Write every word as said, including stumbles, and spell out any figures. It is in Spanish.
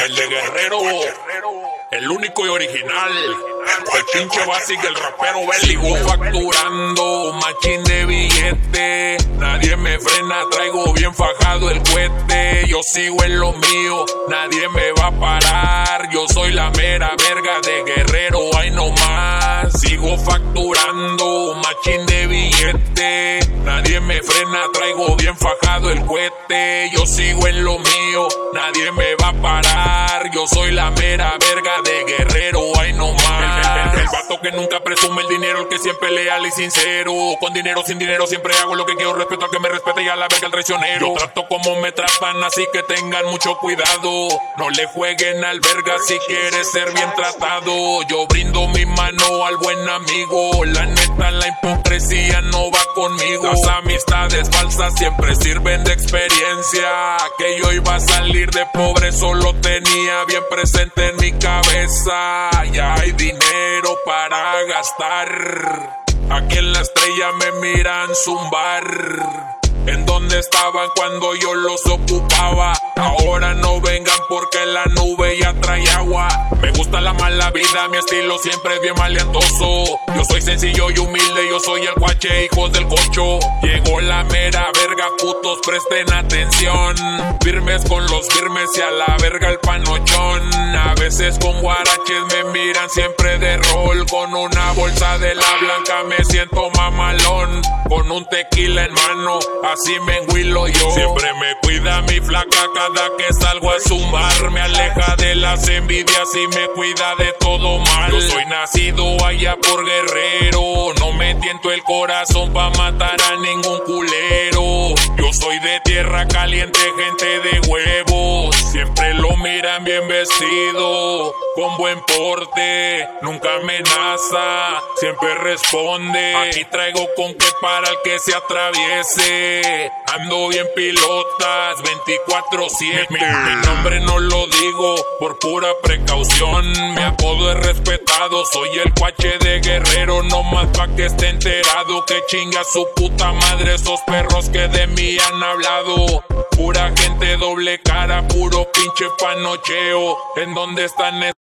El de Guerrero, el único y original. El pinche básico, el rapero bélico. Facturando machín de billete. Nadie me frena, traigo bien fajado el cohete. Yo sigo en lo mío, nadie me va a parar. Yo soy la mera verga de Guerrero, ay no más. Sigo facturando machín de billete. Nadie me frena, traigo bien fajado el cohete. Yo sigo en lo mío, nadie me va a parar. Yo soy la mera verga de Guerrero, ay no más. El vato que nunca presume el dinero, el que siempre leal y sincero. Con dinero, sin dinero, siempre hago lo que quiero. Respeto al que me respete y a la verga el traicionero. Yo trato como me tratan, así que tengan mucho cuidado. No le jueguen al verga si quieres ser bien tratado. Yo brindo mi mano al buen amigo. La neta, la hipocresía no va conmigo. Las amistades falsas siempre sirven de experiencia. Que yo iba a salir de pobre, solo tenía bien presente en mi cabeza. Ya hay dinero para gastar. Aquí en la estrella me miran zumbar. En donde estaban cuando yo los ocupaba. Ahora no vengan porque la nube ya trae agua. Me gusta la mala vida, mi estilo siempre es bien maleantoso. Yo soy sencillo y humilde, yo soy el guache, hijos del cocho. Llegó la mera verga, putos, presten atención. Firmes con los firmes y a la verga el panochón. A veces con guaraches me miran siempre de rol. Con una bolsa de la blanca me siento mamalón. Con un tequila en mano, así me enguilo yo. Siempre me cuida mi flaca cada que salgo a zumbar. Me aleja de las envidias y me cuida de todo mal. Yo soy nacido allá por Guerrero. No me tiento el corazón pa' matar a ningún culero. Yo soy de tierra caliente, gente de huevos. Siempre lo miran bien vestido, con buen porte. Nunca amenaza, siempre responde. Aquí traigo con que para el que se atraviese. Ando bien pilotas, veinticuatro siete. Mi, mi nombre no lo digo por pura precaución. Mi apodo es respetado, soy el cuache de Guerrero. No más pa' que esté enterado que chinga su puta madre esos perros que de mí han hablado. Pura gente doble cara, puro pinche panocheo. ¿En dónde están?